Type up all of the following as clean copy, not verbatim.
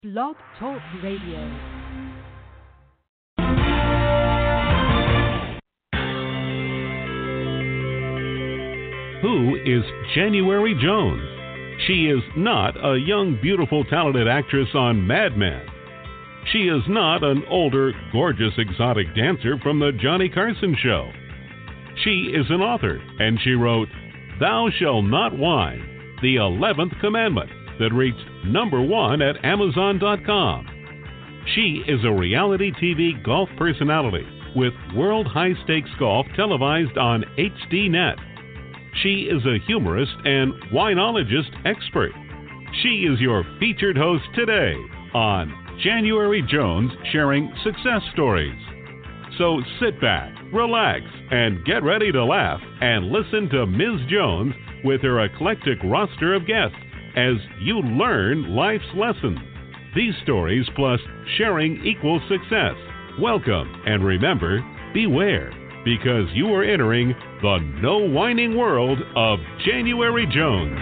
Blog Talk Radio. Who is January Jones? She is not a young, beautiful, talented actress on Mad Men. She is not an older, gorgeous, exotic dancer from the Johnny Carson Show. She is an author, and she wrote Thou Shalt Not Whine, the 11th Commandment, that reached #1 at Amazon.com. She is a reality TV golf personality with World High Stakes Golf televised on HDNet. She is a humorist and winologist expert. She is your featured host today on January Jones Sharing Success Stories. So sit back, relax, and get ready to laugh and listen to Ms. Jones with her eclectic roster of guests as you learn life's lessons. These stories plus sharing equals success. Welcome, and remember, beware, because you are entering the no whining world of January Jones.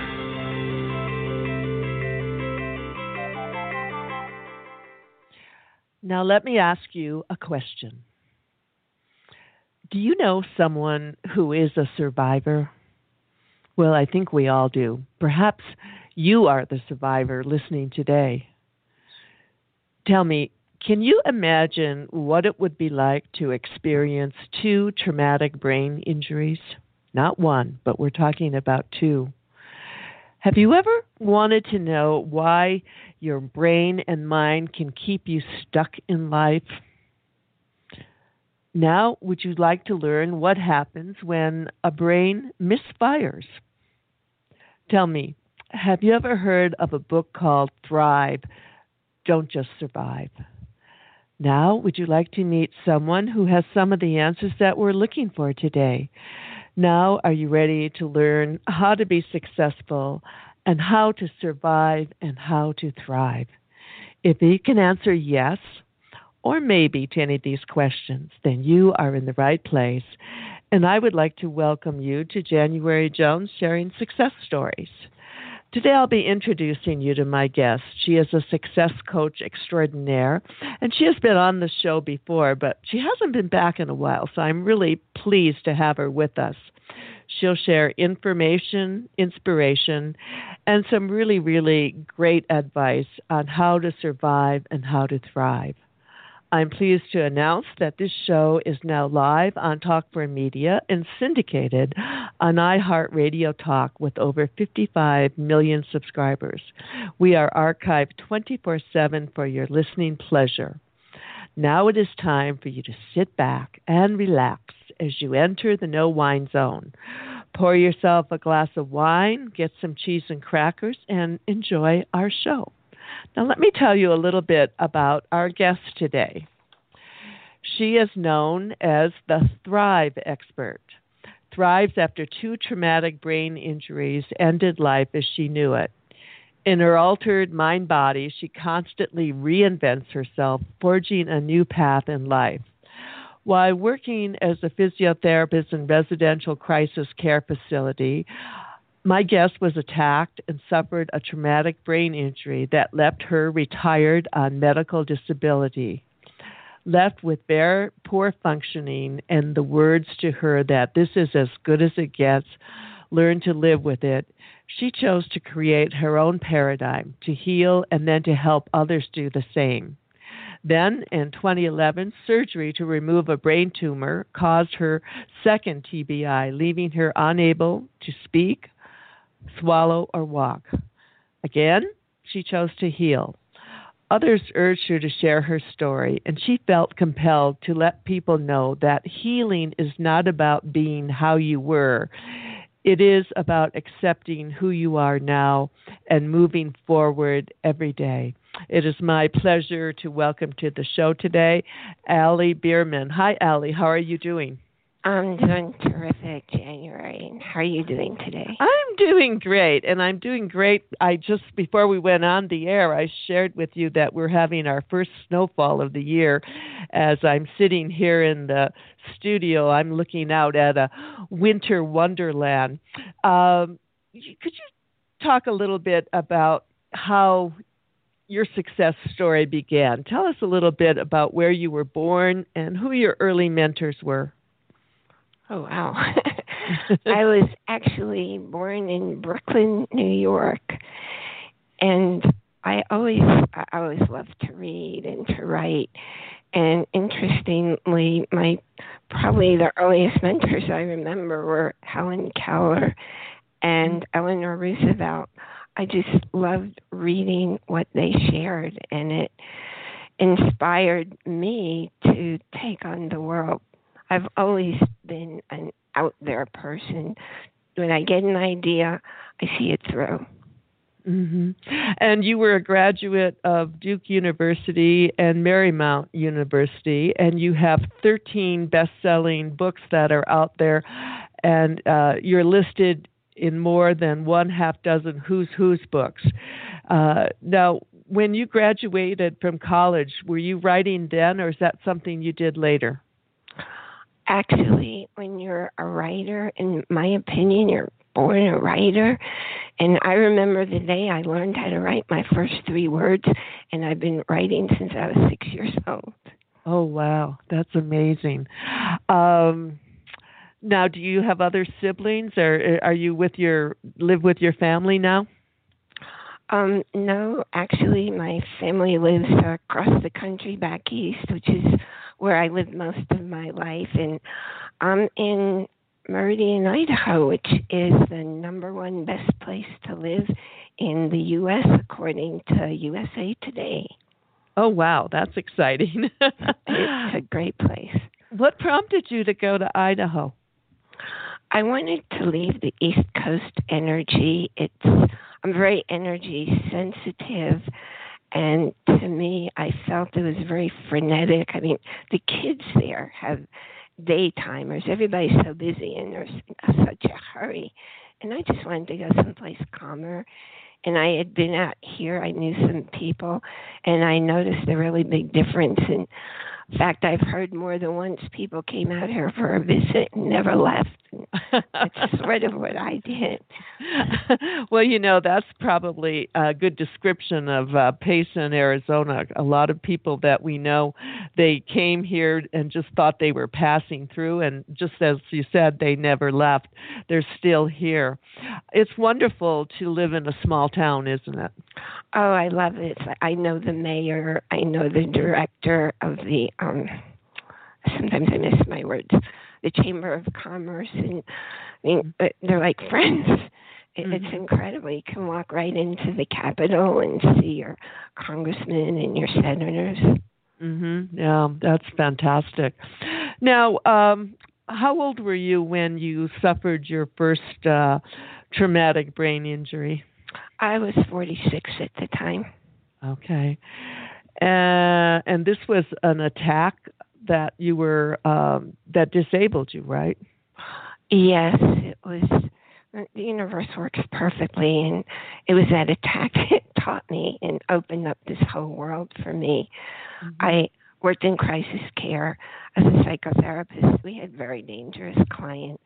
Now let me ask you a question. Do you know someone who is a survivor? Well, I think we all do. Perhaps you are the survivor listening today. Tell me, can you imagine what it would be like to experience 2 traumatic brain injuries? Not one, but we're talking about 2. Have you ever wanted to know why your brain and mind can keep you stuck in life? Now, would you like to learn what happens when a brain misfires? Tell me, have you ever heard of a book called Thrive, Don't Just Survive? Now, would you like to meet someone who has some of the answers that we're looking for today? Now, are you ready to learn how to be successful and how to survive and how to thrive? If you can answer yes or maybe to any of these questions, then you are in the right place. And I would like to welcome you to January Jones Sharing Success Stories. Today I'll be introducing you to my guest. She is a success coach extraordinaire, and she has been on the show before, but she hasn't been back in a while, so I'm really pleased to have her with us. She'll share information, inspiration, and some really, really great advice on how to survive and how to thrive. I'm pleased to announce that this show is now live on Talk4Media and syndicated on iHeartRadio Talk with over 55 million subscribers. We are archived 24/7 for your listening pleasure. Now it is time for you to sit back and relax as you enter the no wine zone. Pour yourself a glass of wine, get some cheese and crackers, and enjoy our show. Now, let me tell you a little bit about our guest today. She is known as the Thrive expert. Thrives after 2 traumatic brain injuries ended life as she knew it. In her altered mind-body, she constantly reinvents herself, forging a new path in life. While working as a physiotherapist in residential crisis care facility, my guest was attacked and suffered a traumatic brain injury that left her retired on medical disability. Left with very poor functioning and the words to her that this is as good as it gets, learn to live with it, she chose to create her own paradigm to heal and then to help others do the same. Then, in 2011, surgery to remove a brain tumor caused her second TBI, leaving her unable to speak, swallow, or walk. Again, she chose to heal. Others urged her to share her story, and she felt compelled to let people know that healing is not about being how you were. It is about accepting who you are now and moving forward every day. It is my pleasure to welcome to the show today, Allie Bierman. Hi, Allie. How are you doing? I'm doing terrific, January. How are you doing today? I'm doing great, and I'm doing great. Before we went on the air, I shared with you that we're having our first snowfall of the year. As I'm sitting here in the studio, I'm looking out at a winter wonderland. Could you talk a little bit about how your success story began. Tell us a little bit about where you were born and who your early mentors were. Oh, wow. I was actually born in Brooklyn, New York, and I always loved to read and to write. And interestingly, probably the earliest mentors I remember were Helen Keller and Eleanor Roosevelt. I just loved reading what they shared, and it inspired me to take on the world. I've always been an out there person. When I get an idea, I see it through. Mm-hmm. And you were a graduate of Duke University and Marymount University, and you have 13 best-selling books that are out there, and you're listed in more than 6 Who's books. Now, when you graduated from college, were you writing then, or is that something you did later? Actually, when you're a writer, in my opinion, you're born a writer. And I remember the day I learned how to write my first 3 words, and I've been writing since I was 6 years old. Oh, wow. That's amazing. Now, do you have other siblings, or are you live with your family now? No, actually, my family lives across the country back east, which is where I lived most of my life. And I'm in Meridian, Idaho, which is the #1 best place to live in the U.S., according to USA Today. Oh, wow. That's exciting. It's a great place. What prompted you to go to Idaho? I wanted to leave the East Coast energy. I'm very energy sensitive, and to me, I felt it was very frenetic. I mean, the kids there have daytimers. Everybody's so busy, and there's such a hurry. And I just wanted to go someplace calmer. And I had been out here. I knew some people, and I noticed a really big difference. In fact, I've heard more than once people came out here for a visit and never left. That's sort of what I did. Well, that's probably a good description of Payson, Arizona. A lot of people that we know, they came here and just thought they were passing through, and just as you said, they never left. They're still here. It's wonderful to live in a small town, isn't it? Oh, I love it. I know the mayor. I know the director of the, sometimes I miss my words, the Chamber of Commerce. And I mean, they're like friends. It's incredible. You can walk right into the Capitol and see your congressmen and your senators. Mm-hmm. Yeah, that's fantastic. Now, how old were you when you suffered your first traumatic brain injury? I was 46 at the time. Okay. And this was an attack that you were, that disabled you, right? Yes, it was. The universe works perfectly, and it was that attack that taught me and opened up this whole world for me. Mm-hmm. I worked in crisis care as a psychotherapist. We had very dangerous clients.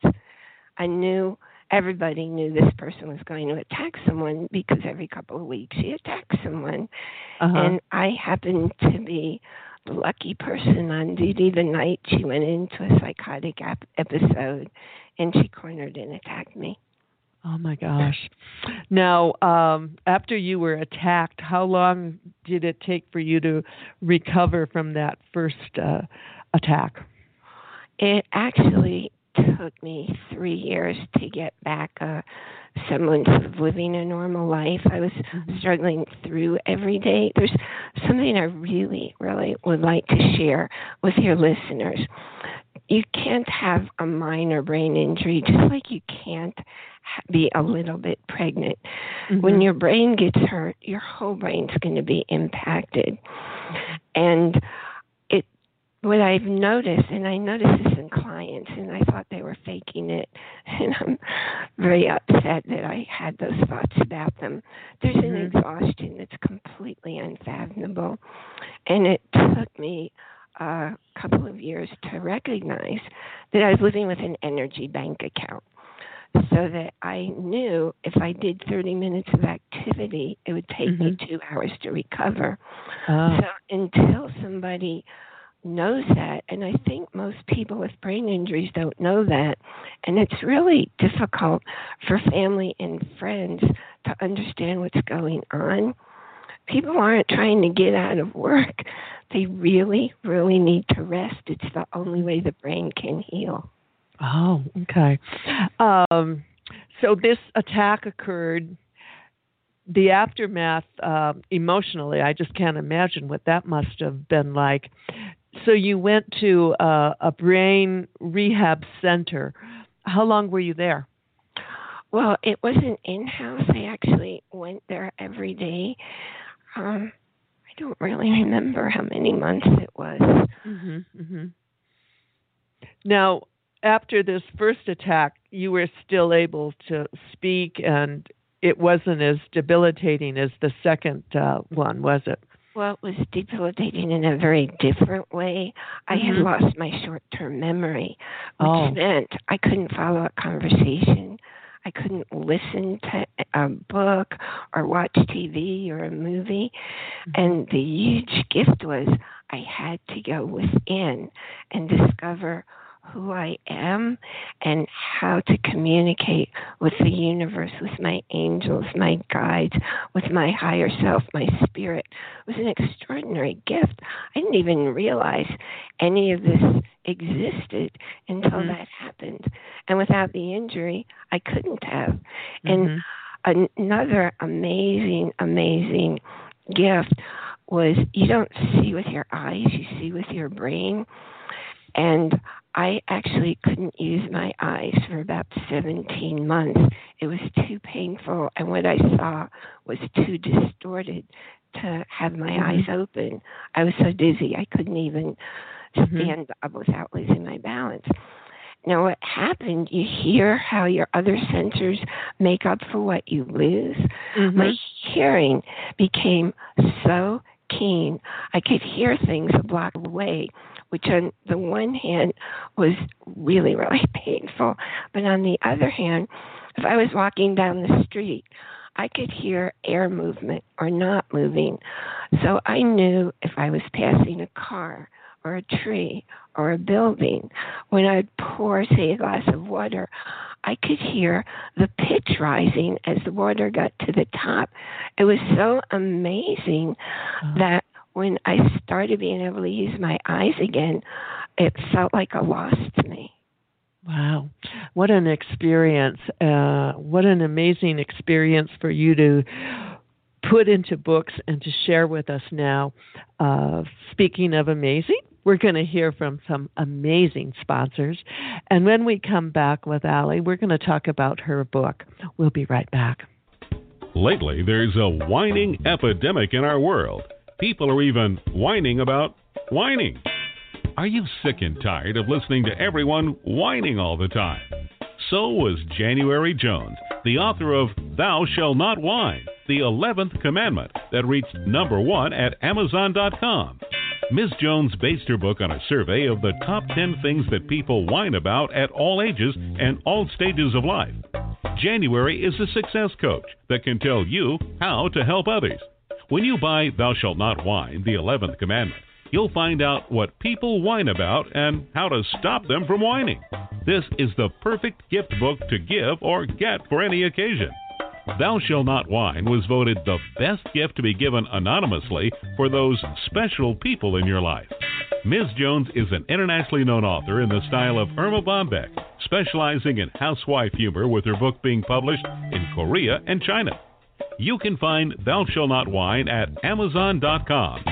Everybody knew this person was going to attack someone because every couple of weeks he attacked someone. Uh-huh. And I happened to be the lucky person on duty the night she went into a psychotic episode, and she cornered and attacked me. Oh, my gosh. Now, after you were attacked, how long did it take for you to recover from that first attack? It actually took me 3 years to get back a semblance of living a normal life. I was struggling through every day. There's something I really, really would like to share with your listeners. You can't have a minor brain injury, just like you can't be a little bit pregnant. Mm-hmm. When your brain gets hurt, your whole brain's going to be impacted. And what I've noticed, and I noticed this in clients, and I thought they were faking it, and I'm very upset that I had those thoughts about them. There's an exhaustion that's completely unfathomable, and it took me a couple of years to recognize that I was living with an energy bank account. so that I knew if I did 30 minutes of activity, it would take me 2 hours to recover. So until somebody knows that, and I think most people with brain injuries don't know that, and it's really difficult for family and friends to understand what's going on. People aren't trying to get out of work. They really, really need to rest. It's the only way the brain can heal. Oh, okay. So this attack occurred. The aftermath, emotionally, I just can't imagine what that must have been like. So you went to a brain rehab center. How long were you there? Well, it wasn't in-house. I actually went there every day. I don't really remember how many months it was. Now, after this first attack, you were still able to speak, and it wasn't as debilitating as the second one, was it? Well, it was debilitating in a very different way. I had lost my short-term memory, which meant I couldn't follow a conversation. I couldn't listen to a book or watch TV or a movie. And the huge gift was I had to go within and discover who I am and how to communicate with the universe, with my angels, my guides, with my higher self, my spirit. It was an extraordinary gift. I didn't even realize any of this existed until that happened. And without the injury, I couldn't have. And another amazing, amazing gift was you don't see with your eyes, you see with your brain. And I actually couldn't use my eyes for about 17 months. It was too painful, and what I saw was too distorted to have my eyes open. I was so dizzy, I couldn't even stand up without losing my balance. Now, what happened, you hear how your other sensors make up for what you lose. My hearing became so keen. I could hear things a block away, which on the one hand was really, really painful. But on the other hand, if I was walking down the street, I could hear air movement or not moving. So I knew if I was passing a car or a tree or a building, when I'd pour, say, a glass of water, I could hear the pitch rising as the water got to the top. It was so amazing that when I started being able to use my eyes again, it felt like a loss to me. Wow. What an experience. What an amazing experience for you to put into books and to share with us now. Speaking of amazing, we're going to hear from some amazing sponsors. And when we come back with Allie, we're going to talk about her book. We'll be right back. Lately, there's a whining epidemic in our world. People are even whining about whining. Are you sick and tired of listening to everyone whining all the time? So was January Jones, the author of Thou Shalt Not Whine, the 11th commandment that reached #1 at Amazon.com. Ms. Jones based her book on a survey of the top 10 things that people whine about at all ages and all stages of life. January is a success coach that can tell you how to help others. When you buy Thou Shalt Not Whine, the 11th commandment, you'll find out what people whine about and how to stop them from whining. This is the perfect gift book to give or get for any occasion. Thou Shalt Not Whine was voted the best gift to be given anonymously for those special people in your life. Ms. Jones is an internationally known author in the style of Irma Bombeck, specializing in housewife humor with her book being published in Korea and China. You can find Thou Shalt Not Whine at Amazon.com.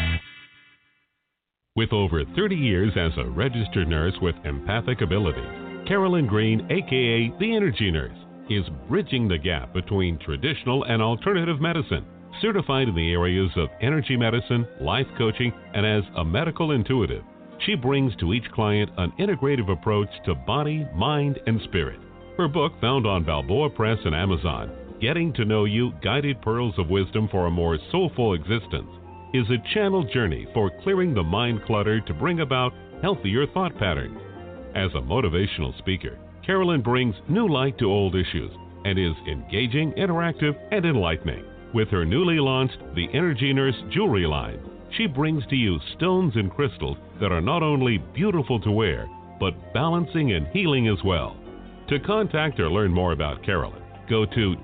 With over 30 years as a registered nurse with empathic abilities, Carolyn Green, a.k.a. The Energy Nurse, is bridging the gap between traditional and alternative medicine. Certified in the areas of energy medicine, life coaching, and as a medical intuitive, she brings to each client an integrative approach to body, mind, and spirit. Her book, found on Balboa Press and Amazon, Getting to Know You, Guided Pearls of Wisdom for a More Soulful Existence, is a channel journey for clearing the mind clutter to bring about healthier thought patterns. As a motivational speaker, Carolyn brings new light to old issues and is engaging, interactive, and enlightening. With her newly launched The Energy Nurse jewelry line, she brings to you stones and crystals that are not only beautiful to wear, but balancing and healing as well. To contact or learn more about Carolyn, go to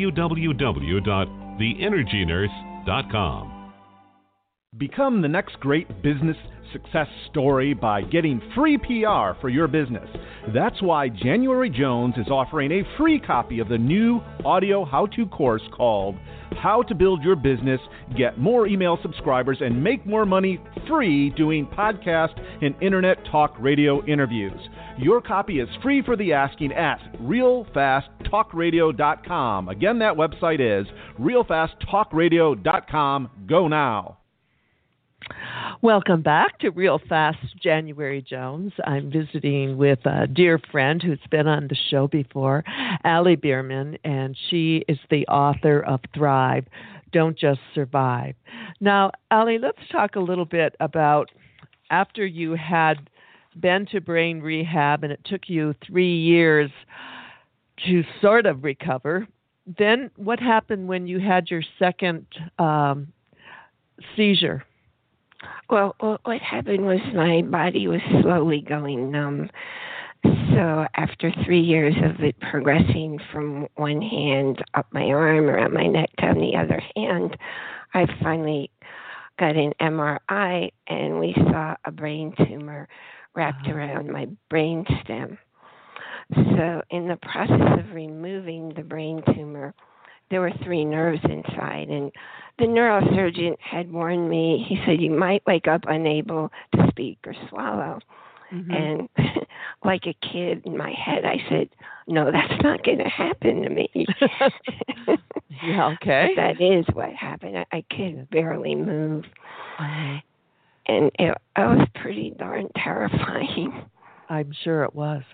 www.theenergynurse.com. Become the next great business success story by getting free PR for your business. That's why January Jones is offering a free copy of the new audio how-to course called How to Build Your Business, Get More Email Subscribers, and Make More Money free doing podcast and internet talk radio interviews. Your copy is free for the asking at realfasttalkradio.com. Again, that website is realfasttalkradio.com. Go now. Welcome back to Real Fast, January Jones. I'm visiting with a dear friend who's been on the show before, Allie Bierman, and she is the author of Thrive, Don't Just Survive. Now, Allie, let's talk a little bit about after you had been to brain rehab and it took you 3 years to sort of recover. Then what happened when you had your second seizure? Well, what happened was my body was slowly going numb. So after 3 years of it progressing from one hand up my arm, around my neck, down the other hand, I finally got an MRI and we saw a brain tumor wrapped around my brain stem. So in the process of removing the brain tumor, there were 3 nerves inside, and the neurosurgeon had warned me. He said, you might wake up unable to speak or swallow. Mm-hmm. And like a kid in my head, I said, no, that's not going to happen to me. Yeah, okay. But that is what happened. I could barely move. And it was pretty darn terrifying. I'm sure it was.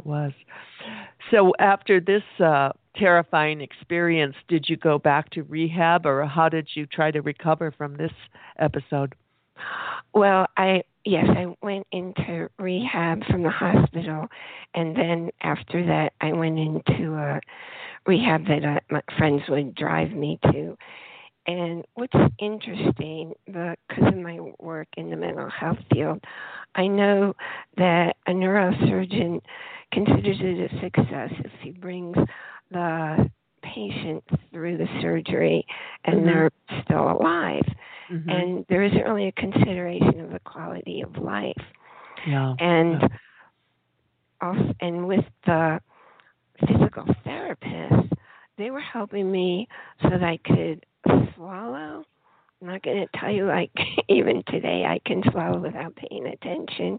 So after this terrifying experience, did you go back to rehab, or how did you try to recover from this episode? Well, I went into rehab from the hospital, and then after that, I went into a rehab that my friends would drive me to. And what's interesting, because of my work in the mental health field, I know that a neurosurgeon considers it a success if he brings the patient through the surgery and they're still alive. Mm-hmm. And there isn't really a consideration of the quality of life. Yeah. And also, and with the physical therapist, they were helping me so that I could swallow. I'm not going to tell you, like, even today I can swallow without paying attention.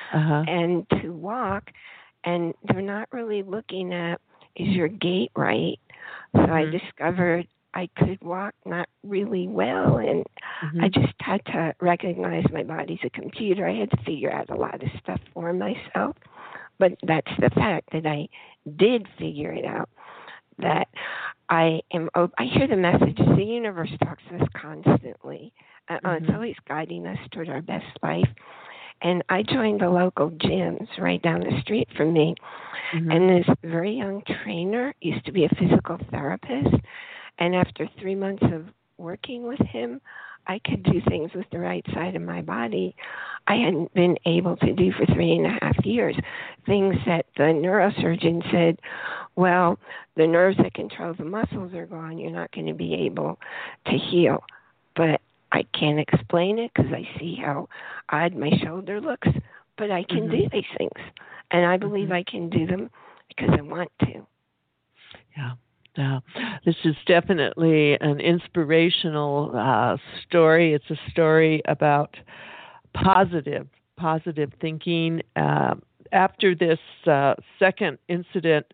And to walk, and they're not really looking at, is your gait right? So I discovered I could walk not really well, and I just had to recognize my body's a computer. I had to figure out a lot of stuff for myself. But that's the fact that I did figure it out, that I hear the messages. The universe talks to us constantly. It's always guiding us toward our best life. And I joined the local gyms right down the street from me. And this very young trainer used to be a physical therapist. And after 3 months of working with him, I could do things with the right side of my body I hadn't been able to do for 3.5 years. Things that the neurosurgeon said, well, the nerves that control the muscles are gone. You're not going to be able to heal. But I can't explain it because I see how odd my shoulder looks. But I can do these things. And I believe I can do them because I want to. Yeah. This is definitely an inspirational story. It's a story about positive thinking. After this second incident,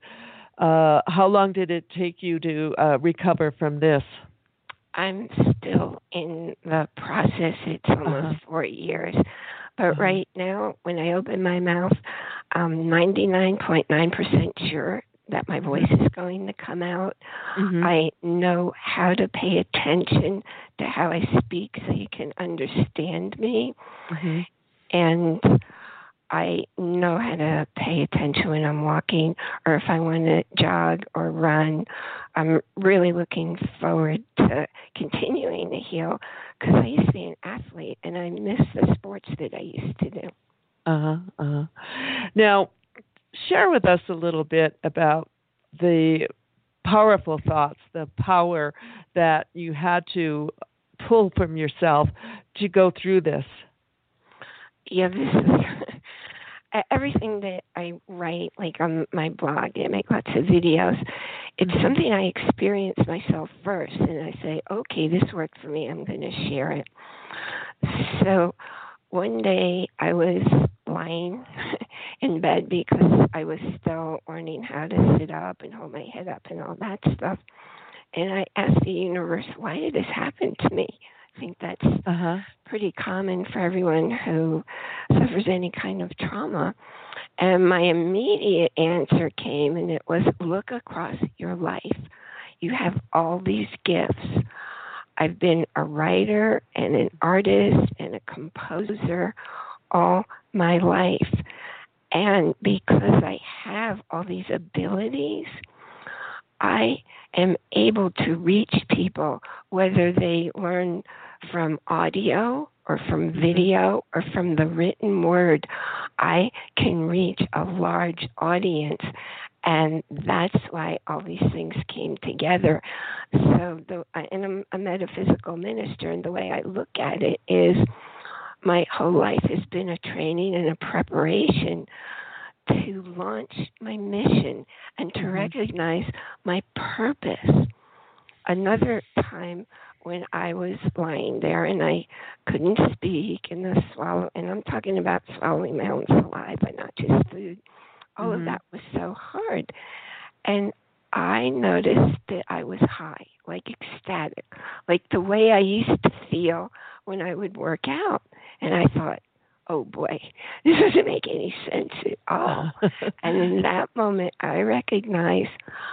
how long did it take you to recover from this? I'm still in the process. It's almost 4 years. But right now, when I open my mouth, I'm 99.9% sure that my voice is going to come out. I know how to pay attention to how I speak so you can understand me. And I know how to pay attention when I'm walking, or if I want to jog or run. I'm really looking forward to continuing to heal, because I used to be an athlete and I miss the sports that I used to do. Now, share with us a little bit about the powerful thoughts, the power that you had to pull from yourself to go through this. Yeah, this is everything that I write, like on my blog. I make lots of videos. It's something I experience myself first, and I say, okay, this worked for me. I'm going to share it. So one day I was lying in bed because I was still learning how to sit up and hold my head up and all that stuff. And I asked the universe, why did this happen to me? I think that's pretty common for everyone who suffers any kind of trauma. And my immediate answer came, and it was, look across your life. You have all these gifts. I've been a writer and an artist and a composer all my life. And because I have all these abilities, I am able to reach people, whether they learn from audio or from video or from the written word. I can reach a large audience, and that's why all these things came together. So, and I'm a metaphysical minister, and the way I look at it is my whole life has been a training and a preparation to launch my mission and to recognize my purpose. Another time when I was lying there and I couldn't speak and I'm talking about swallowing my own saliva, not just food. All of that was so hard. And I noticed that I was high, like ecstatic, like the way I used to feel when I would work out. And I thought, oh boy, this doesn't make any sense at all. And in that moment, I recognized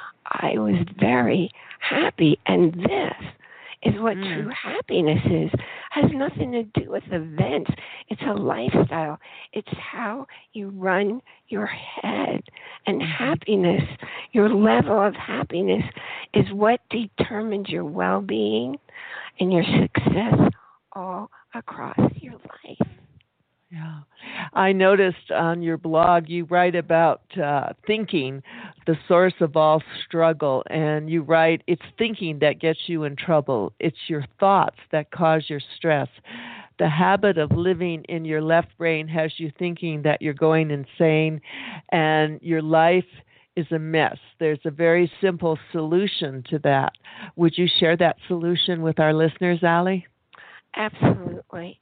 I was very happy. And this is what true happiness is. It has nothing to do with events. It's a lifestyle. It's how you run your head. And happiness, your level of happiness, is what determines your well-being and your success all across your life. Yeah. I noticed on your blog you write about thinking, the source of all struggle, and you write, it's thinking that gets you in trouble. It's your thoughts that cause your stress. The habit of living in your left brain has you thinking that you're going insane and your life is a mess. There's a very simple solution to that. Would you share that solution with our listeners, Allie? Absolutely.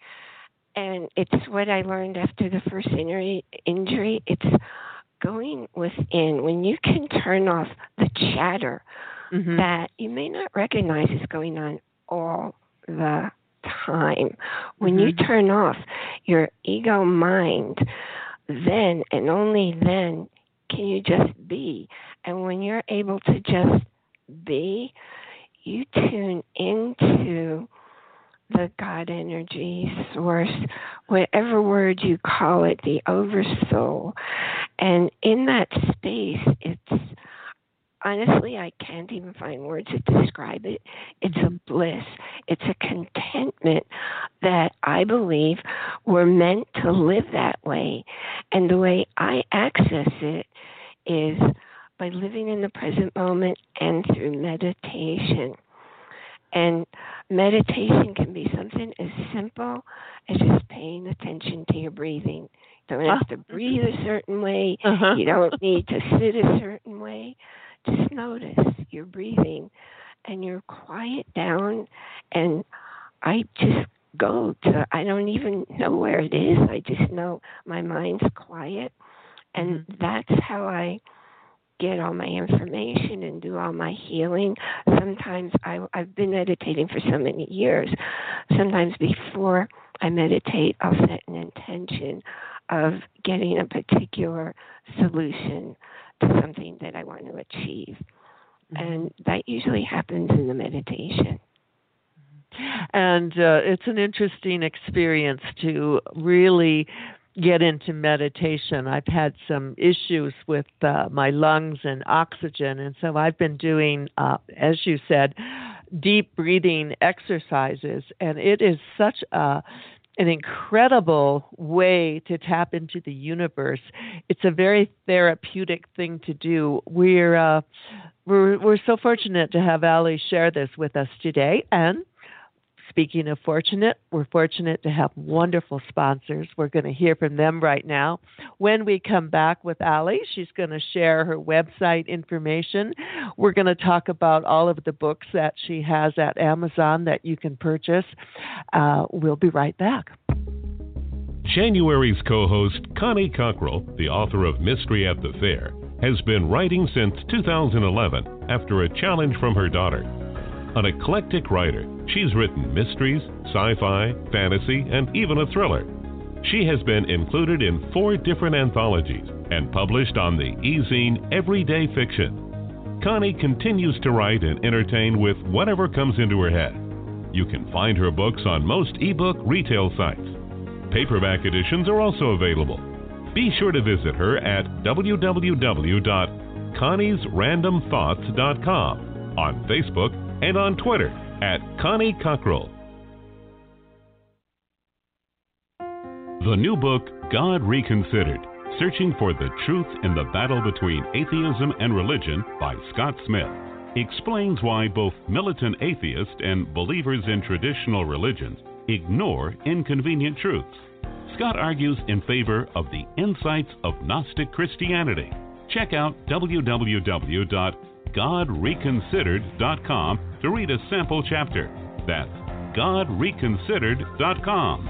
And it's what I learned after the first injury. It's going within. When you can turn off the chatter that you may not recognize is going on all the time. When you turn off your ego mind, then and only then can you just be. And when you're able to just be, you tune into the God energy source, whatever word you call it, the oversoul. And in that space, it's honestly, I can't even find words to describe it. It's a bliss. It's a contentment that I believe we're meant to live that way. And the way I access it is by living in the present moment and through meditation. And meditation can be something as simple as just paying attention to your breathing. You don't have to breathe a certain way. You don't need to sit a certain way. Just notice your breathing and you're quiet down. And I just go to, I don't even know where it is. I just know my mind's quiet. And that's how I get all my information and do all my healing. Sometimes I've been meditating for so many years. Sometimes before I meditate, I'll set an intention of getting a particular solution to something that I want to achieve. And that usually happens in the meditation. And it's an interesting experience to really get into meditation. I've had some issues with my lungs and oxygen, and so I've been doing, as you said, deep breathing exercises, and it is such an incredible way to tap into the universe. It's a very therapeutic thing to do. We're so fortunate to have Ali share this with us today, and speaking of fortunate, we're fortunate to have wonderful sponsors. We're going to hear from them right now. When we come back with Ali, she's going to share her website information. We're going to talk about all of the books that she has at Amazon that you can purchase. We'll be right back. January's co-host, Connie Cockrell, the author of Mystery at the Fair, has been writing since 2011 after a challenge from her daughter. An eclectic writer, she's written mysteries, sci-fi, fantasy, and even a thriller. She has been included in 4 different anthologies and published on the e-zine Everyday Fiction. Connie continues to write and entertain with whatever comes into her head. You can find her books on most ebook retail sites. Paperback editions are also available. Be sure to visit her at www.conniesrandomthoughts.com, on Facebook, and on Twitter at Connie Cockrell. The new book, God Reconsidered, Searching for the Truth in the Battle Between Atheism and Religion by Scott Smith, explains why both militant atheists and believers in traditional religions ignore inconvenient truths. Scott argues in favor of the insights of Gnostic Christianity. Check out www.godreconsidered.com to read a sample chapter. That's godreconsidered.com.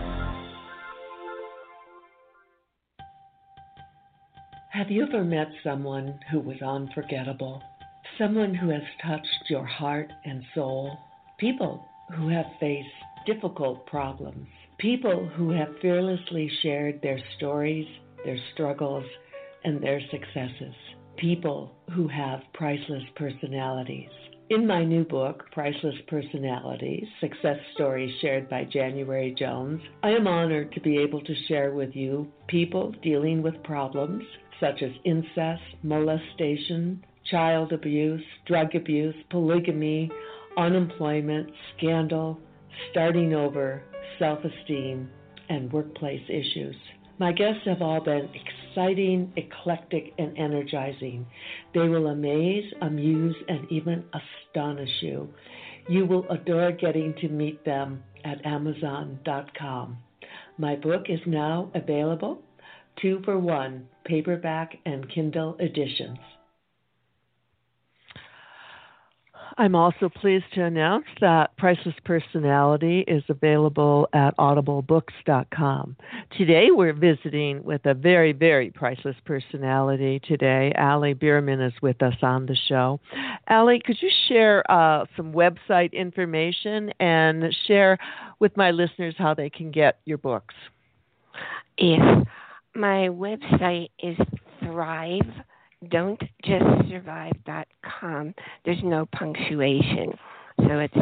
Have you ever met someone who was unforgettable? Someone who has touched your heart and soul? People who have faced difficult problems. People who have fearlessly shared their stories, their struggles, and their successes. People who have priceless personalities. In my new book, Priceless Personalities, Success Stories Shared by January Jones, I am honored to be able to share with you people dealing with problems such as incest, molestation, child abuse, drug abuse, polygamy, unemployment, scandal, starting over, self-esteem, and workplace issues. My guests have all been exciting, eclectic, and energizing. They will amaze, amuse, and even astonish you. You will adore getting to meet them at Amazon.com. My book is now available, 2 for 1, paperback and Kindle editions. I'm also pleased to announce that Priceless Personality is available at audiblebooks.com. Today we're visiting with a very, very priceless personality today. Ali Bierman is with us on the show. Ali, could you share some website information and share with my listeners how they can get your books? Yes. My website is ThriveDon'tJustSurvive.com. There's no punctuation, so it's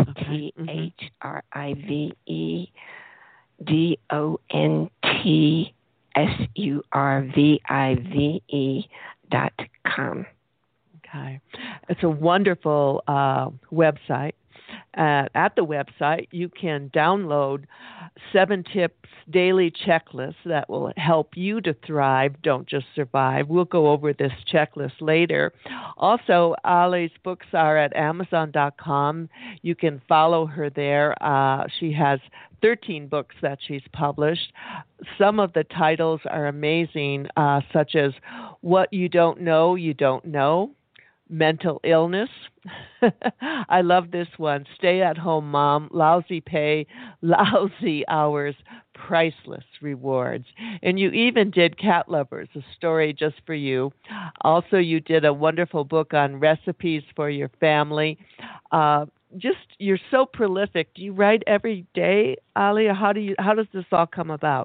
ThriveDon'tJustSurvive.com. Okay. It's a wonderful website. At the website, you can download 7 tips daily checklist that will help you to thrive, don't just survive. We'll go over this checklist later. Also, Ali's books are at Amazon.com. You can follow her there. She has 13 books that she's published. Some of the titles are amazing, such as What You Don't Know, You Don't Know, Mental Illness. I love this one. Stay at home, Mom. Lousy pay, lousy hours, priceless rewards. And you even did Cat Lovers, a story just for you. Also, you did a wonderful book on recipes for your family. You're so prolific. Do you write every day, Ali, or how does this all come about?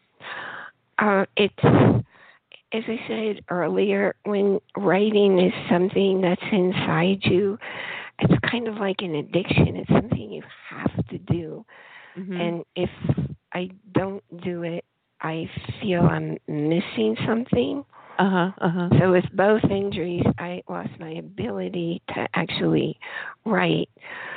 It's, as I said earlier, when writing is something that's inside you, it's kind of like an addiction. It's something you have to do. Mm-hmm. And if I don't do it, I feel I'm missing something. Uh-huh. So with both injuries, I lost my ability to actually write,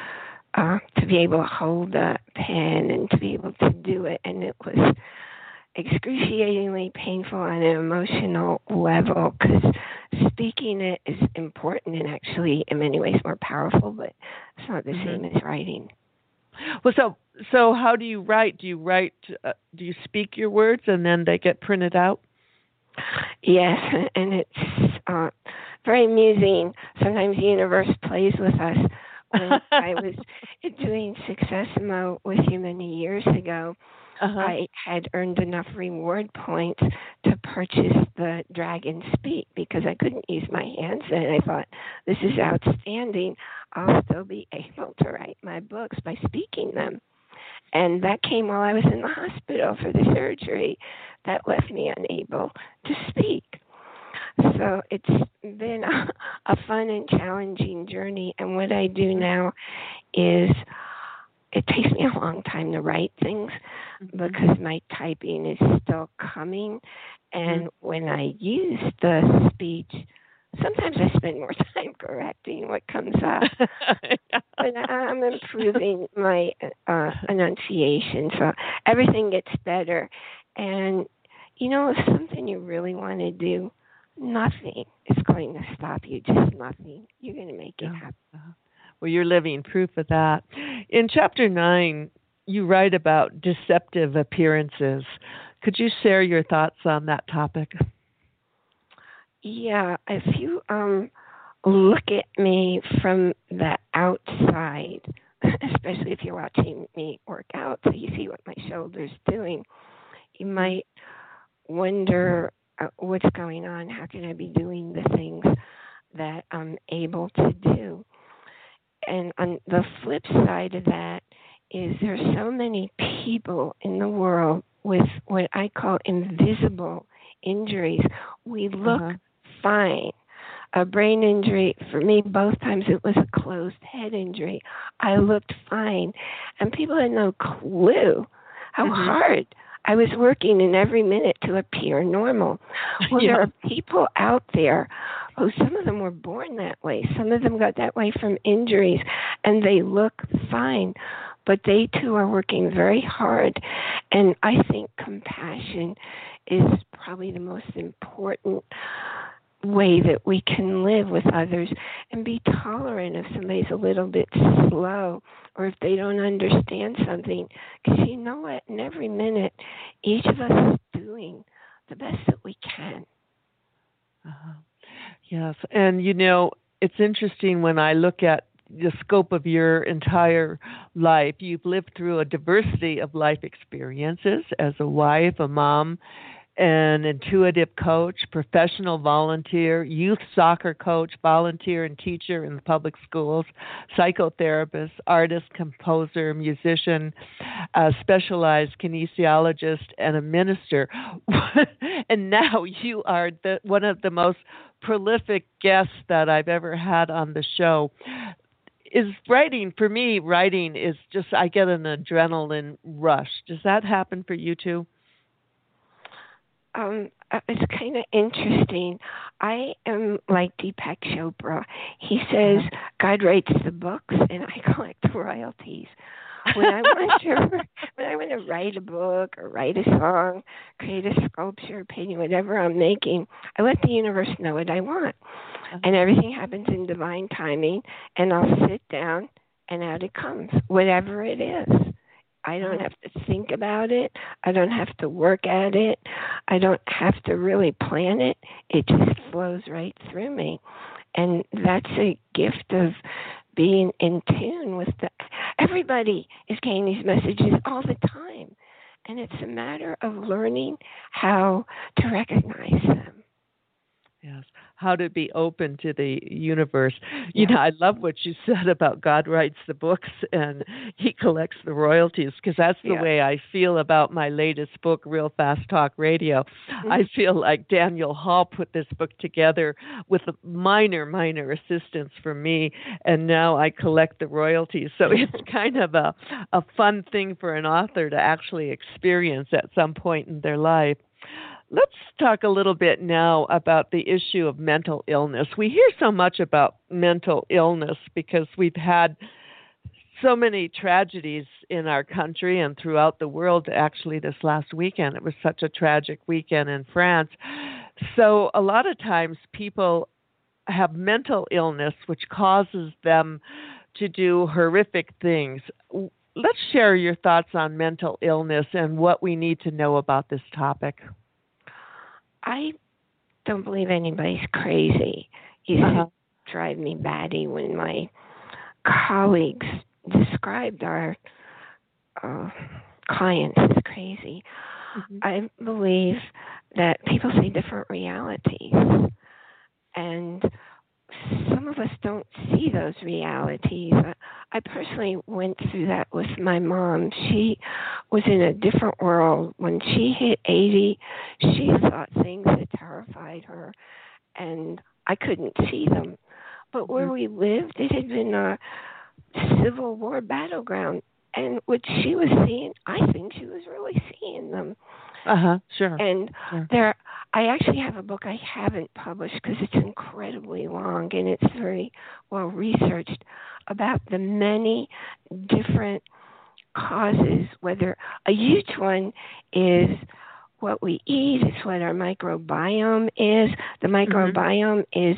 to be able to hold a pen and to be able to do it. And it was excruciatingly painful on an emotional level, because speaking it is important and actually in many ways more powerful, but it's not the same as writing. Well, so how do you write? Do you speak your words and then they get printed out? Yes, and it's very amusing. Sometimes the universe plays with us. When I was doing Successimo with you many years ago, I had earned enough reward points to purchase the Dragon Speak, because I couldn't use my hands, and I thought, this is outstanding. I'll still be able to write my books by speaking them. And that came while I was in the hospital for the surgery that left me unable to speak. So it's been a fun and challenging journey. And what I do now is, it takes me a long time to write things because my typing is still coming. And when I use the speech, sometimes I spend more time correcting what comes up. But I'm improving my enunciation, so everything gets better. And, if something you really want to do, nothing is going to stop you, just nothing. You're going to make it happen. Well, you're living proof of that. In Chapter 9, you write about deceptive appearances. Could you share your thoughts on that topic? Yeah, if you look at me from the outside, especially if you're watching me work out, so you see what my shoulder's doing, you might wonder what's going on. How can I be doing the things that I'm able to do? And on the flip side of that is there's so many people in the world with what I call invisible injuries. We look fine. A brain injury, for me, both times it was a closed head injury. I looked fine. And people had no clue how hard I was working in every minute to appear normal. Well, there are people out there who, some of them were born that way. Some of them got that way from injuries, and they look fine. But they, too, are working very hard. And I think compassion is probably the most important way that we can live with others, and be tolerant if somebody's a little bit slow or if they don't understand something. Because you know what? In every minute, each of us is doing the best that we can. Yes. And, it's interesting when I look at the scope of your entire life. You've lived through a diversity of life experiences as a wife, a mom, an intuitive coach, professional volunteer, youth soccer coach, volunteer and teacher in the public schools, psychotherapist, artist, composer, musician, a specialized kinesiologist, and a minister. And now you are one of the most prolific guests that I've ever had on the show. For me, writing is just, I get an adrenaline rush. Does that happen for you too? It's kind of interesting. I am like Deepak Chopra. He says God writes the books and I collect the royalties. When I want to write a book or write a song, create a sculpture, painting, whatever I'm making, I let the universe know what I want. And everything happens in divine timing, and I'll sit down and out it comes, whatever it is. I don't have to think about it. I don't have to work at it. I don't have to really plan it. It just flows right through me. And that's a gift of being in tune with everybody is getting these messages all the time. And it's a matter of learning how to recognize them. Yes. How to be open to the universe. You know, I love what you said about God writes the books and he collects the royalties, because that's the way I feel about my latest book, Real Fast Talk Radio. I feel like Daniel Hall put this book together with a minor assistance from me, and now I collect the royalties. So it's kind of a fun thing for an author to actually experience at some point in their life. Let's talk a little bit now about the issue of mental illness. We hear so much about mental illness because we've had so many tragedies in our country and throughout the world. Actually, this last weekend, it was such a tragic weekend in France. So a lot of times people have mental illness, which causes them to do horrific things. Let's share your thoughts on mental illness and what we need to know about this topic. I don't believe anybody's crazy. It used to drive me batty when my colleagues described our clients as crazy. I believe that people see different realities, and some of us don't see those realities. I personally went through that with my mom. She was in a different world. When she hit 80, she thought things that terrified her, and I couldn't see them. But where we lived, it had been a Civil War battleground, and what she was seeing, I think she was really seeing them. Sure. And there, I actually have a book I haven't published because it's incredibly long and it's very well researched about the many different causes, whether a huge one is what we eat, it's what our microbiome is. The microbiome is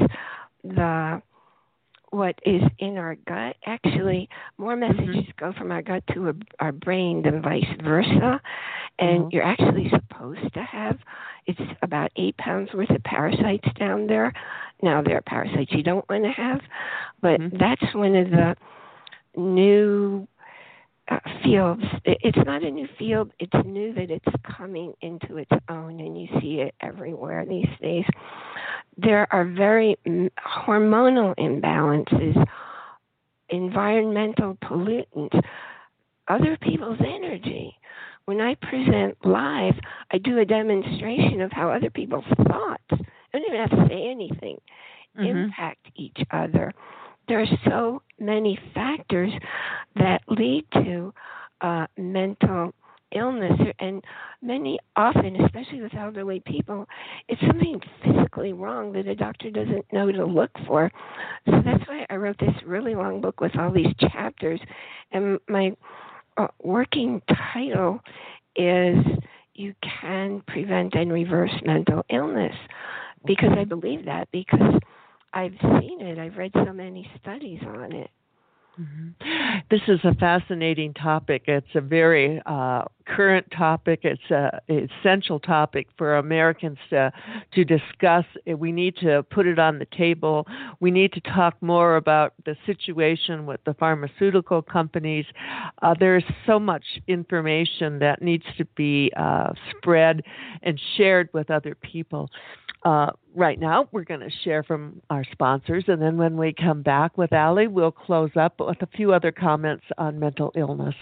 what is in our gut. Actually, more messages go from our gut to our brain than vice versa. And you're actually supposed to have, it's about 8 pounds worth of parasites down there. Now, there are parasites you don't want to have, but that's one of the new fields. It's not a new field. It's new that it's coming into its own, and you see it everywhere these days. There are very hormonal imbalances, environmental pollutants, other people's energy. When I present live, I do a demonstration of how other people's thoughts, I don't even have to say anything, impact each other. There are so many factors that lead to mental illness, and many often, especially with elderly people, it's something physically wrong that a doctor doesn't know to look for. So that's why I wrote this really long book with all these chapters, and my working title is You Can Prevent and Reverse Mental Illness, because I believe that, because I've seen it. I've read so many studies on it. This is a fascinating topic. It's a very current topic. It's an essential topic for Americans to discuss. We need to put it on the table. We need to talk more about the situation with the pharmaceutical companies. There's so much information that needs to be spread and shared with other people. Right now, we're going to share from our sponsors, and then when we come back with Allie, we'll close up with a few other comments on mental illness.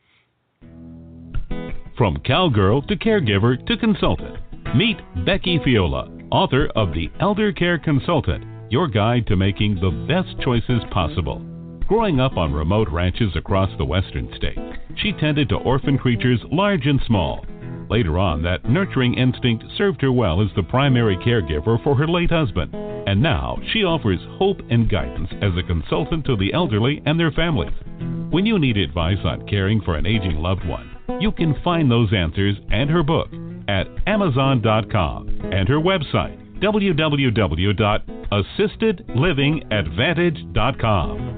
From cowgirl to caregiver to consultant, meet Becky Fiola, author of The Elder Care Consultant, your guide to making the best choices possible. Growing up on remote ranches across the western state, she tended to orphan creatures large and small. Later on, that nurturing instinct served her well as the primary caregiver for her late husband, and now she offers hope and guidance as a consultant to the elderly and their families. When you need advice on caring for an aging loved one, you can find those answers and her book at Amazon.com and her website, www.assistedlivingadvantage.com.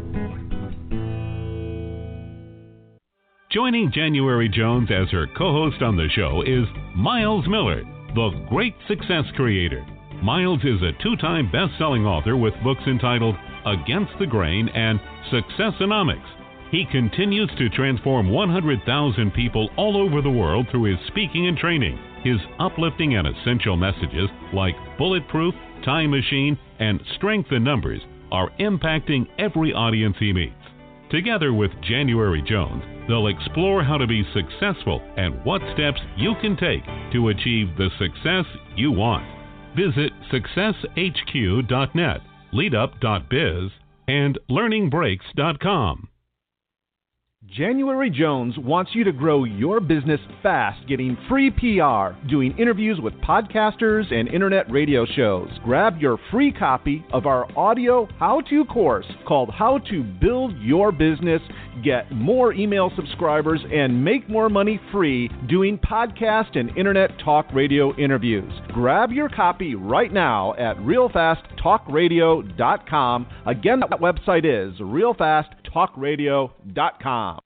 Joining January Jones as her co-host on the show is Miles Millard, the great success creator. Miles is a 2-time best-selling author with books entitled Against the Grain and Successonomics. He continues to transform 100,000 people all over the world through his speaking and training. His uplifting and essential messages like Bulletproof, Time Machine, and Strength in Numbers are impacting every audience he meets. Together with January Jones, they'll explore how to be successful and what steps you can take to achieve the success you want. Visit successhq.net, leadup.biz, and learningbreaks.com. January Jones wants you to grow your business fast, getting free PR, doing interviews with podcasters and internet radio shows. Grab your free copy of our audio how-to course called How to Build Your Business, Get More Email Subscribers, and Make More Money Free doing podcast and internet talk radio interviews. Grab your copy right now at realfasttalkradio.com. Again, that website is realfasttalkradio.com.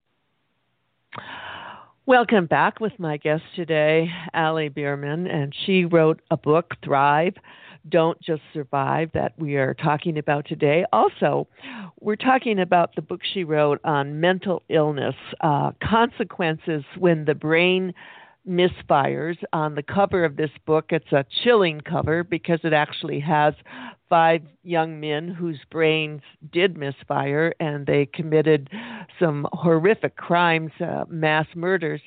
Welcome back with my guest today, Allie Bierman, and she wrote a book, Thrive, Don't Just Survive, that we are talking about today. Also, we're talking about the book she wrote on mental illness, consequences when the brain misfires. On the cover of this book, it's a chilling cover because it actually has 5 young men whose brains did misfire and they committed some horrific crimes, mass murders.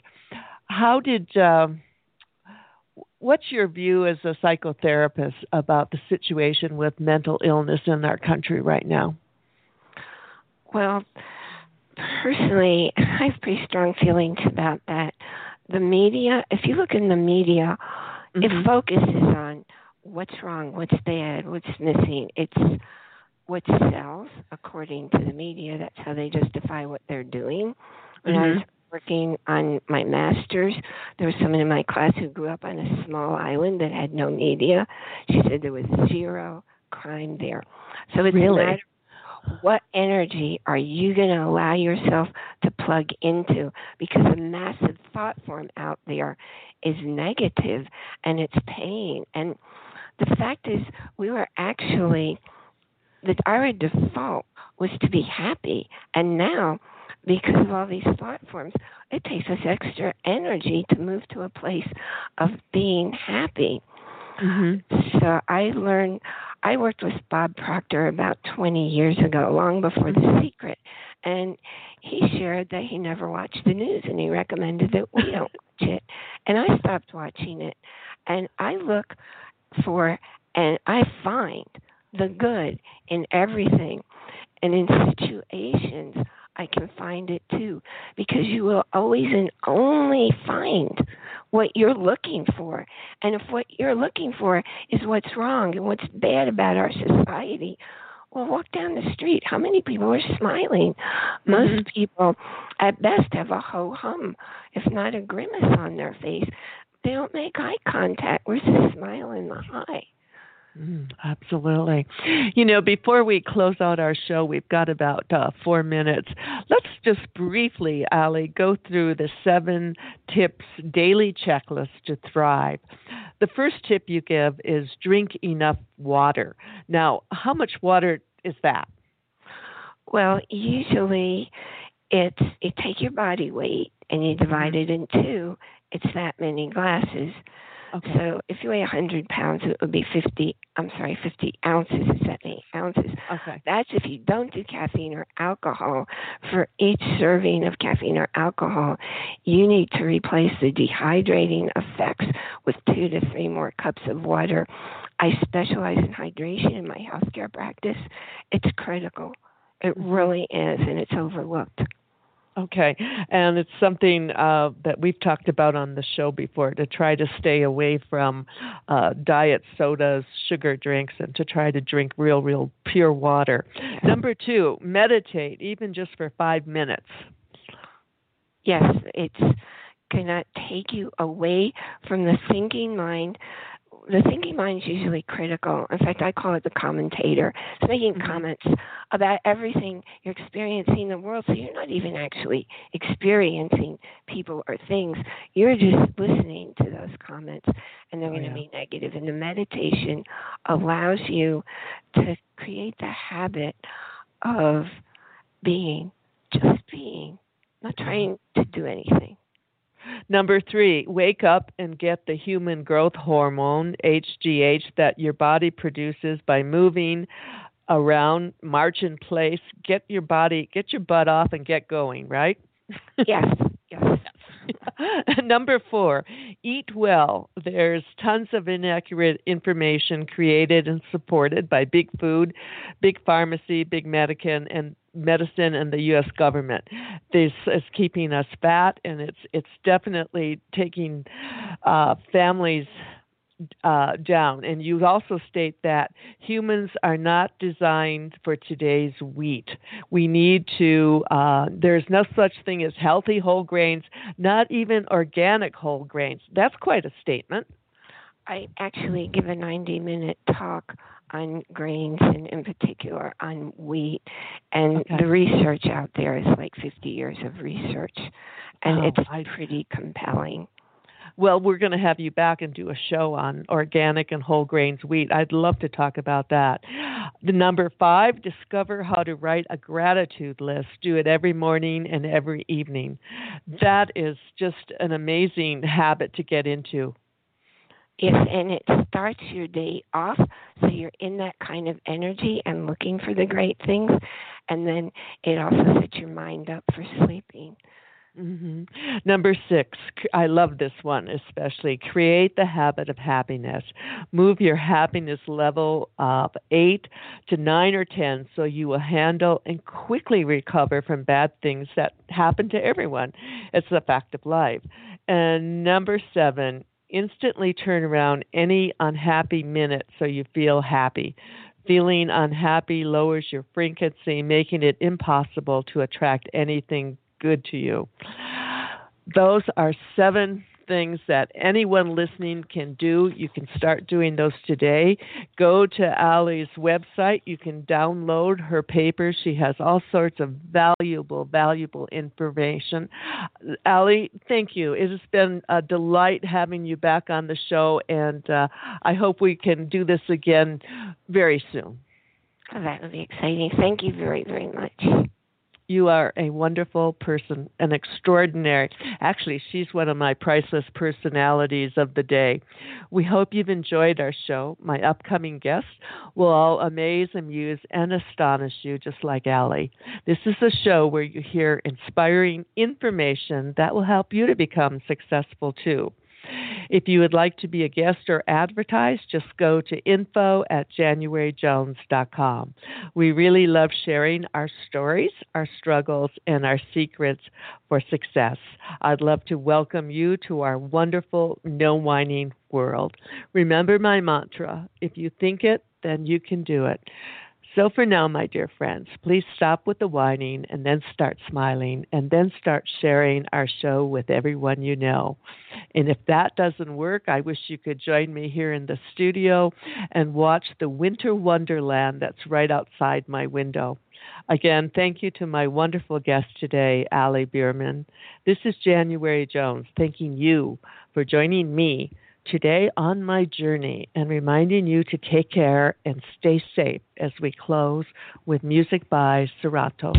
What's your view as a psychotherapist about the situation with mental illness in our country right now? Well, personally, I have pretty strong feelings about that. The media, if you look in the media, it focuses on what's wrong, what's bad, what's missing. It's what sells, according to the media. That's how they justify what they're doing. When I was working on my master's, there was someone in my class who grew up on a small island that had no media. She said there was 0 crime there. So it's a matter of what energy are you going to allow yourself to plug into? Because a massive thought form out there is negative and it's pain. And the fact is, our default was to be happy. And now, because of all these thought forms, it takes us extra energy to move to a place of being happy. So I worked with Bob Proctor about 20 years ago, long before The Secret. And he shared that he never watched the news, and he recommended that we don't watch it. And I stopped watching it. And I look for, and I find the good in everything. And in situations, I can find it too, because you will always and only find what you're looking for. And if what you're looking for is what's wrong and what's bad about our society, well, walk down the street. How many people are smiling? Most people, at best, have a ho-hum, if not a grimace on their face. They don't make eye contact. Where's the smile in the eye? Absolutely. You know, before we close out our show, we've got about 4 minutes. Let's just briefly, Allie, go through the 7 tips daily checklist to thrive. The first tip you give is drink enough water. Now, how much water is that? Well, usually you take your body weight and you divide it in 2. It's that many glasses. Okay. So if you weigh 100 pounds, it would be 50 ounces. Is that many ounces? Okay. That's if you don't do caffeine or alcohol. For each serving of caffeine or alcohol, you need to replace the dehydrating effects with 2 to 3 more cups of water. I specialize in hydration in my healthcare practice. It's critical. It really is, and it's overlooked. Okay, and it's something that we've talked about on the show before, to try to stay away from diet sodas, sugar drinks, and to try to drink real pure water. Yes. Number 2, meditate, even just for 5 minutes. Yes, it's cannot take you away from the thinking mind. The thinking mind is usually critical. In fact, I call it the commentator. It's making comments about everything you're experiencing in the world, so you're not even actually experiencing people or things. You're just listening to those comments, and they're going to be negative. And the meditation allows you to create the habit of just being, not trying to do anything. Number 3, wake up and get the human growth hormone, HGH, that your body produces by moving around, march in place. Get your butt off and get going, right? Yes. Number 4, eat well. There's tons of inaccurate information created and supported by big food, big pharmacy, big medicine, and the U.S. government. This is keeping us fat, and it's definitely taking families down. And you also state that humans are not designed for today's wheat. We need to, there's no such thing as healthy whole grains, not even organic whole grains. That's quite a statement. I actually give a 90-minute talk on grains and in particular on wheat. And the research out there is like 50 years of research. And it's pretty compelling. Well, we're going to have you back and do a show on organic and whole grains wheat. I'd love to talk about that. The number 5, discover how to write a gratitude list. Do it every morning and every evening. That is just an amazing habit to get into. Yes, and it starts your day off, so you're in that kind of energy and looking for the great things, and then it also sets your mind up for sleeping. Mm-hmm. Number 6, I love this one especially. Create the habit of happiness. Move your happiness level of 8 to 9 or 10 so you will handle and quickly recover from bad things that happen to everyone. It's a fact of life. And number 7, instantly turn around any unhappy minute so you feel happy. Feeling unhappy lowers your frequency, making it impossible to attract anything good to you. Those are 7 things that anyone listening can do. You can start doing those today. Go to Allie's website. You can download her papers. She has all sorts of valuable information. Allie, thank you. It has been a delight having you back on the show, and I hope we can do this again very soon. Oh, that would be exciting. Thank you very, very much. You are a wonderful person, an extraordinary. Actually, she's one of my priceless personalities of the day. We hope you've enjoyed our show. My upcoming guests will all amaze, amuse, and astonish you, just like Allie. This is a show where you hear inspiring information that will help you to become successful, too. If you would like to be a guest or advertise, just go to info@januaryjones.com. We really love sharing our stories, our struggles, and our secrets for success. I'd love to welcome you to our wonderful, no whining world. Remember my mantra, if you think it, then you can do it. So for now, my dear friends, please stop with the whining and then start smiling and then start sharing our show with everyone you know. And if that doesn't work, I wish you could join me here in the studio and watch the winter wonderland that's right outside my window. Again, thank you to my wonderful guest today, Allie Bierman. This is January Jones, thanking you for joining me today on my journey and reminding you to take care and stay safe as we close with music by Serato.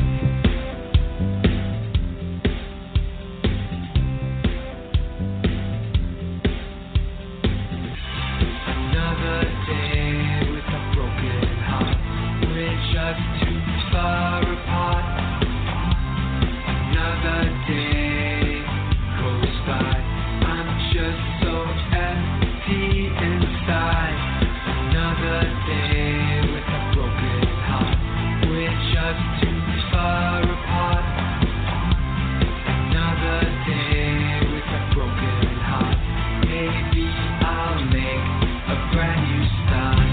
Another day with a broken heart. We're just too far apart. Another day goes by. I'm just so empty inside. Another day with a broken heart. We're just too far apart. Another day with a broken heart. Maybe I'll make a brand new start.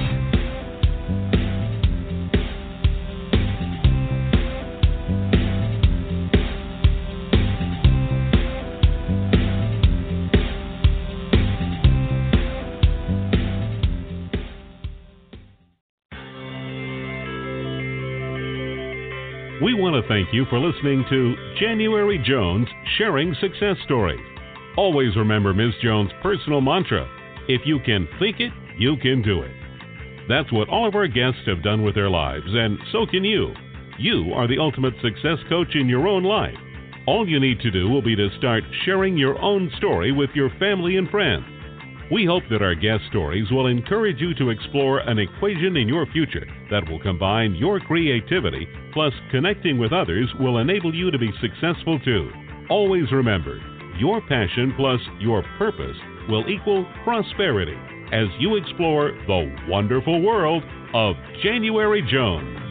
We want to thank you for listening to January Jones Sharing Success Stories. Always remember Ms. Jones' personal mantra, if you can think it, you can do it. That's what all of our guests have done with their lives, and so can you. You are the ultimate success coach in your own life. All you need to do will be to start sharing your own story with your family and friends. We hope that our guest stories will encourage you to explore an equation in your future that will combine your creativity plus connecting with others will enable you to be successful too. Always remember, your passion plus your purpose will equal prosperity as you explore the wonderful world of January Jones.